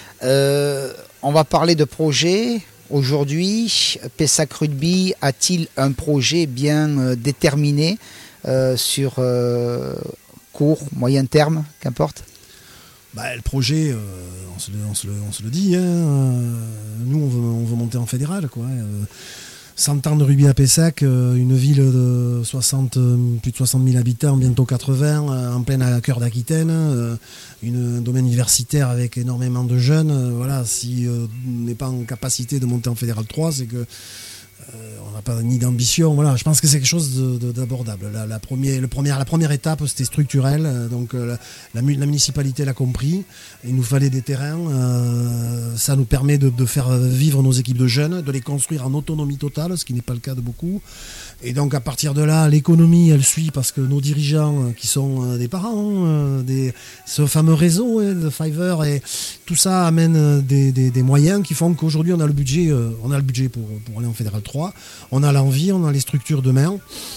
[SPEAKER 1] Euh, on va parler de projet. Aujourd'hui, Pessac Rugby a-t-il un projet bien euh, déterminé euh, sur euh, court, moyen terme, qu'importe?
[SPEAKER 3] Bah, le projet, euh, on, se le, on, se le, on se le dit, hein, euh, nous on veut, on veut monter en fédéral, quoi. Euh, cent ans de rugby à Pessac, euh, une ville de soixante, plus de soixante mille habitants, bientôt quatre-vingts, euh, en plein cœur d'Aquitaine, euh, une, un domaine universitaire avec énormément de jeunes. Euh, voilà, si euh, on n'est pas en capacité de monter en Fédéral trois, c'est que Euh, on n'a pas ni d'ambition. Voilà, je pense que c'est quelque chose de, de, d'abordable. La, la, première, le première, la première étape, c'était structurel. Euh, donc euh, la, la, la municipalité l'a compris. Il nous fallait des terrains. Euh, ça nous permet de, de faire vivre nos équipes de jeunes, de les construire en autonomie totale, ce qui n'est pas le cas de beaucoup. Et donc à partir de là, l'économie, elle suit parce que nos dirigeants, qui sont euh, des parents, euh, des, ce fameux réseau hein, de Fiverr, et tout ça amène des, des, des moyens qui font qu'aujourd'hui on a le budget, euh, on a le budget pour, pour aller en Fédéral trois. On a l'envie, on a les structures demain.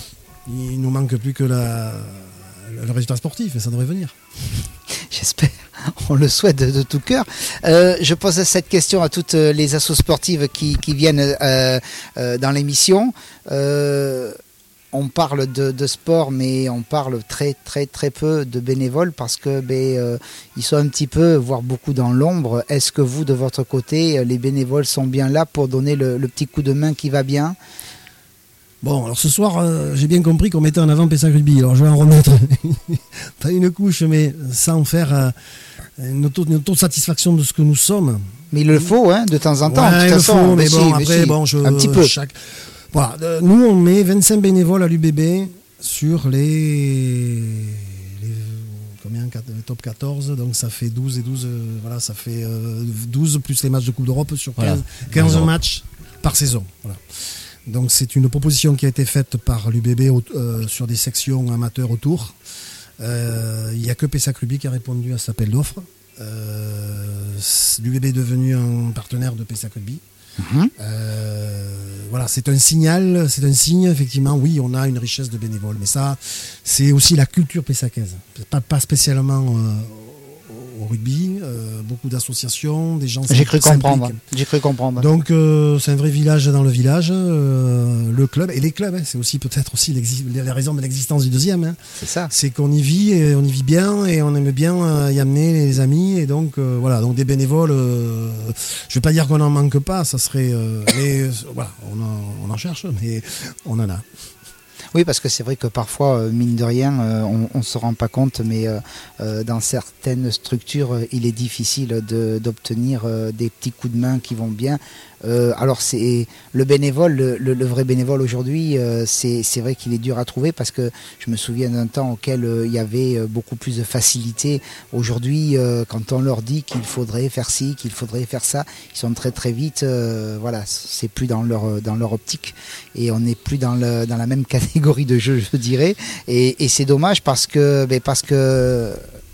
[SPEAKER 3] Il nous manque plus que la, le résultat sportif et ça devrait venir.
[SPEAKER 1] J'espère, on le souhaite de, de tout cœur. Euh, je pose cette question à toutes les assos sportives qui, qui viennent euh, euh, dans l'émission. Euh, on parle de, de sport, mais on parle très très très peu de bénévoles parce que ben, euh, ils sont un petit peu, voire beaucoup dans l'ombre. Est-ce que vous, de votre côté, les bénévoles sont bien là pour donner le, le petit coup de main qui va bien ?
[SPEAKER 3] Bon, alors ce soir, euh, j'ai bien compris qu'on mettait en avant Pessac Rugby. Alors je vais en remettre pas une couche, mais sans faire euh, une, auto, une auto-satisfaction de ce que nous sommes.
[SPEAKER 1] Mais il le faut, hein, de temps en temps.
[SPEAKER 3] Ouais,
[SPEAKER 1] de toute
[SPEAKER 3] il le
[SPEAKER 1] façon,
[SPEAKER 3] faut, mais
[SPEAKER 1] si,
[SPEAKER 3] bon,
[SPEAKER 1] mais
[SPEAKER 3] après,
[SPEAKER 1] si,
[SPEAKER 3] bon, je,
[SPEAKER 1] un petit peu.
[SPEAKER 3] Chaque... Voilà, euh, nous on met vingt-cinq bénévoles à l'U B B sur les, les combien, top quatorze, donc ça fait douze et douze, euh, voilà, ça fait euh, douze plus les matchs de Coupe d'Europe sur quinze,
[SPEAKER 4] voilà.
[SPEAKER 3] quinze matchs par saison. Voilà. Donc c'est une proposition qui a été faite par l'U B B euh, sur des sections amateurs autour. Euh, il n'y a que Pessac Rugby qui a répondu à cet appel d'offres. Euh, L'U B B est devenu un partenaire de Pessac Rugby. Mmh. Euh, voilà, c'est un signal, c'est un signe, effectivement, oui, on a une richesse de bénévoles, mais ça, c'est aussi la culture pessacaise, pas, pas spécialement euh, au rugby, euh, beaucoup d'associations, des gens
[SPEAKER 1] J'ai cru comprendre. J'ai cru comprendre.
[SPEAKER 3] Donc euh, c'est un vrai village dans le village, euh, le club et les clubs. Hein, c'est aussi peut-être aussi la raison de l'existence du deuxième. Hein.
[SPEAKER 1] C'est ça.
[SPEAKER 3] C'est qu'on y vit et on y vit bien et on aime bien euh, y amener les amis et donc euh, voilà. Donc des bénévoles. Euh, je vais pas dire qu'on n'en manque pas, ça serait. Euh, mais euh, voilà, on en, on en cherche, mais on en a.
[SPEAKER 1] Oui, parce que c'est vrai que parfois, euh, mine de rien, euh, on ne se rend pas compte, mais euh, euh, dans certaines structures, euh, il est difficile de, d'obtenir euh, des petits coups de main qui vont bien. Euh, alors, c'est le bénévole, le, le, le vrai bénévole aujourd'hui, euh, c'est, c'est vrai qu'il est dur à trouver parce que je me souviens d'un temps auquel euh, il y avait euh, beaucoup plus de facilité. Aujourd'hui, euh, quand on leur dit qu'il faudrait faire ci, qu'il faudrait faire ça, ils sont très très vite, euh, voilà, c'est plus dans leur, dans leur optique et on n'est plus dans, le, dans la même catégorie de jeu, je dirais. Et, et c'est dommage parce que, ben parce que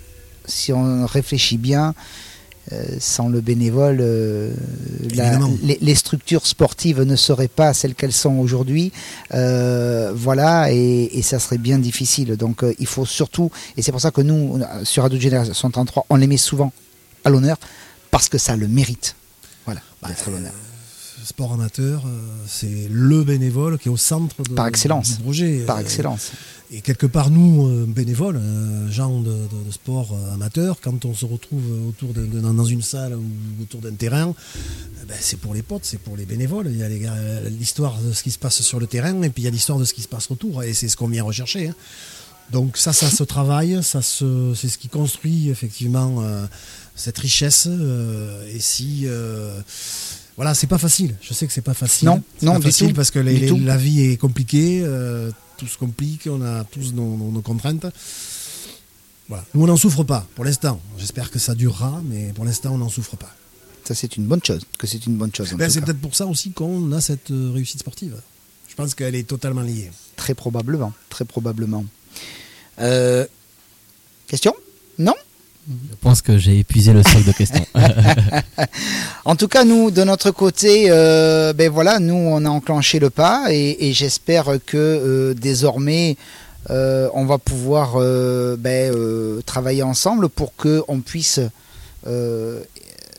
[SPEAKER 1] si on réfléchit bien, Euh, sans le bénévole, euh, la, les, les structures sportives ne seraient pas celles qu'elles sont aujourd'hui. Euh, voilà, et, et ça serait bien difficile. Donc euh, il faut surtout, et c'est pour ça que nous, sur Radio Génération trente-trois, on les met souvent à l'honneur, parce que ça le mérite. Voilà, bah, d'être à l'honneur.
[SPEAKER 3] Euh, sport amateur, euh, c'est le bénévole qui est au centre de,
[SPEAKER 1] Par excellence.
[SPEAKER 3] du projet.
[SPEAKER 1] Par
[SPEAKER 3] euh,
[SPEAKER 1] excellence.
[SPEAKER 3] Et quelque part, nous, euh, bénévoles, euh, gens de, de, de sport euh, amateur, quand on se retrouve autour de, de, dans une salle ou autour d'un terrain, eh ben, c'est pour les potes, c'est pour les bénévoles. Il y a les, euh, l'histoire de ce qui se passe sur le terrain et puis il y a l'histoire de ce qui se passe autour. Et c'est ce qu'on vient rechercher. Hein. Donc ça, ça se travaille, ça se, c'est ce qui construit effectivement euh, cette richesse. Euh, et si... Euh, voilà, c'est pas facile. Je sais que c'est pas facile.
[SPEAKER 1] Non,
[SPEAKER 3] c'est
[SPEAKER 1] non,
[SPEAKER 3] pas
[SPEAKER 1] du
[SPEAKER 3] facile
[SPEAKER 1] tout,
[SPEAKER 3] parce que les,
[SPEAKER 1] du
[SPEAKER 3] les,
[SPEAKER 1] tout.
[SPEAKER 3] la vie est compliquée. Euh, tout se complique, on a tous nos, nos, nos contraintes. Voilà. Nous, on n'en souffre pas pour l'instant. J'espère que ça durera, mais pour l'instant, on n'en souffre pas.
[SPEAKER 1] Ça, c'est une bonne chose. Que c'est une bonne chose. En
[SPEAKER 3] Ben,
[SPEAKER 1] tout
[SPEAKER 3] c'est
[SPEAKER 1] cas.
[SPEAKER 3] peut-être pour ça aussi qu'on a cette euh, réussite sportive. Je pense qu'elle est totalement liée.
[SPEAKER 1] Très probablement, très probablement. Euh, question ? Non ?
[SPEAKER 4] Je pense que j'ai épuisé le stock de questions.
[SPEAKER 1] En tout cas, nous, de notre côté, euh, ben voilà, nous, on a enclenché le pas et, et j'espère que euh, désormais, euh, on va pouvoir euh, ben, euh, travailler ensemble pour qu'on puisse euh,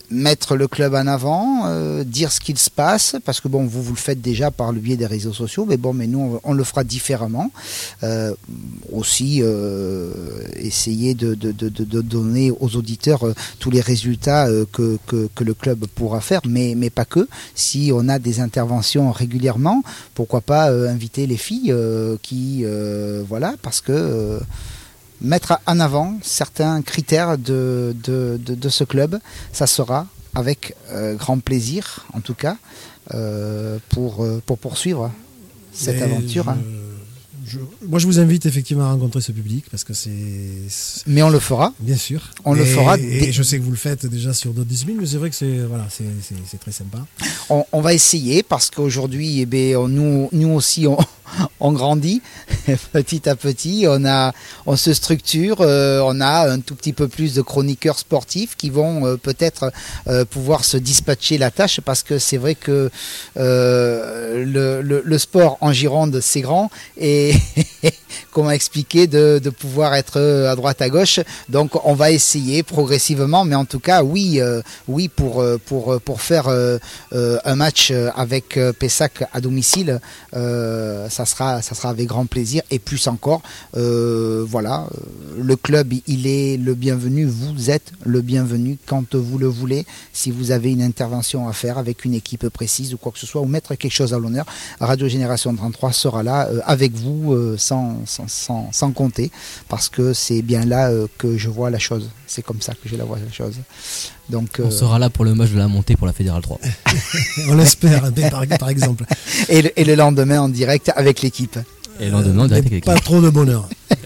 [SPEAKER 1] mettre le club en avant, euh, dire ce qu'il se passe, parce que bon, vous vous le faites déjà par le biais des réseaux sociaux, mais bon, mais nous on, on le fera différemment. Euh, aussi, euh, essayer de, de, de, de donner aux auditeurs euh, tous les résultats euh, que, que, que le club pourra faire, mais, mais pas que. Si on a des interventions régulièrement, pourquoi pas euh, inviter les filles euh, qui, euh, voilà, parce que euh, mettre en avant certains critères de, de, de, de ce club, ça sera avec euh, grand plaisir, en tout cas, euh, pour, pour poursuivre cette
[SPEAKER 3] Et
[SPEAKER 1] aventure.
[SPEAKER 3] Je,
[SPEAKER 1] hein.
[SPEAKER 3] je, moi, je vous invite effectivement à rencontrer ce public, parce que c'est... c'est
[SPEAKER 1] mais on le fera.
[SPEAKER 3] Bien sûr.
[SPEAKER 1] On
[SPEAKER 3] et,
[SPEAKER 1] le fera.
[SPEAKER 3] Et
[SPEAKER 1] dès...
[SPEAKER 3] je sais que vous le faites déjà sur d'autres disciplines, mais c'est vrai que c'est, voilà, c'est, c'est, c'est très sympa.
[SPEAKER 1] On, on va essayer, parce qu'aujourd'hui, eh bien, on, nous, nous aussi, on... on grandit petit à petit, on, a, on se structure, euh, on a un tout petit peu plus de chroniqueurs sportifs qui vont euh, peut-être euh, pouvoir se dispatcher la tâche, parce que c'est vrai que euh, le, le, le sport en Gironde, c'est grand, et comment expliquer de, de pouvoir être à droite à gauche. Donc on va essayer progressivement, mais en tout cas oui, euh, oui pour, pour, pour faire euh, un match avec Pessac à domicile, euh, ça sera, ça sera avec grand plaisir, et plus encore, euh, voilà, le club il est le bienvenu, vous êtes le bienvenu quand vous le voulez. Si vous avez une intervention à faire avec une équipe précise ou quoi que ce soit, ou mettre quelque chose à l'honneur, Radio Génération trente-trois sera là euh, avec vous euh, sans, sans, sans, sans compter, parce que c'est bien là euh, que je vois la chose, c'est comme ça que je la vois la chose. Donc,
[SPEAKER 4] on euh... sera là pour le match de la montée pour la Fédérale trois.
[SPEAKER 3] On l'espère, par, par exemple.
[SPEAKER 1] Et le, et le lendemain en direct avec l'équipe.
[SPEAKER 4] Et le lendemain en direct avec l'équipe.
[SPEAKER 3] Pas trop de bonheur.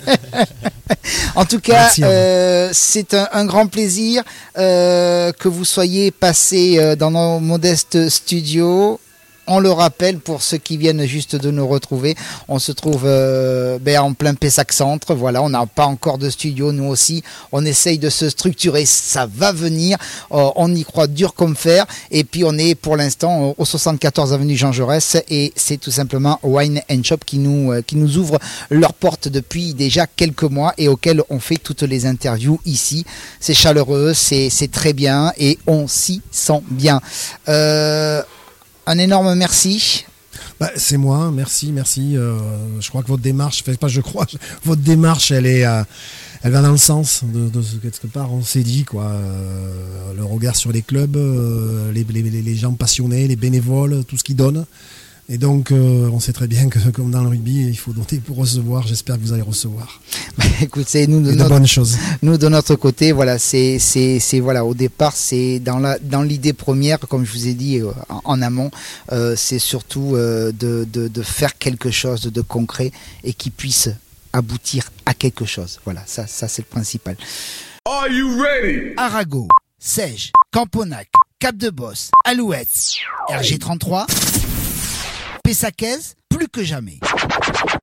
[SPEAKER 1] En tout cas, euh, c'est un, un grand plaisir euh, que vous soyez passé euh, dans nos modestes studios. On le rappelle pour ceux qui viennent juste de nous retrouver, on se trouve euh, ben, en plein Pessac Centre. Voilà, on n'a pas encore de studio, nous aussi. On essaye de se structurer, ça va venir. Euh, on y croit dur comme fer. Et puis on est pour l'instant au soixante-quatorze avenue Jean Jaurès, et c'est tout simplement Wine and Shop qui nous euh, qui nous ouvre leurs portes depuis déjà quelques mois, et auquel on fait toutes les interviews ici. C'est chaleureux, c'est c'est très bien, et on s'y sent bien. Euh, Un énorme merci.
[SPEAKER 3] Bah, c'est moi, merci, merci. Euh, je crois que votre démarche, enfin, pas je crois, votre démarche, elle est, euh, elle va dans le sens de, de ce que quelque part on s'est dit, quoi. Euh, le regard sur les clubs, euh, les, les, les gens passionnés, les bénévoles, tout ce qu'ils donnent. Et donc, euh, on sait très bien que, comme dans le rugby, il faut donner pour recevoir. J'espère que vous allez recevoir.
[SPEAKER 1] Bah, écoutez, nous de,
[SPEAKER 3] de
[SPEAKER 1] notre,
[SPEAKER 3] bonnes choses.
[SPEAKER 1] Nous de notre côté, voilà, c'est, c'est, c'est voilà, au départ, c'est dans la, dans l'idée première, comme je vous ai dit euh, en, en amont, euh, c'est surtout euh, de, de, de faire quelque chose de, de concret et qui puisse aboutir à quelque chose. Voilà, ça, ça c'est le principal.
[SPEAKER 2] Are you ready?
[SPEAKER 1] Arago, Sège, Camponac, Cap-de-Bosse, Alouette, R G trente-trois. Pessacaise, plus que jamais.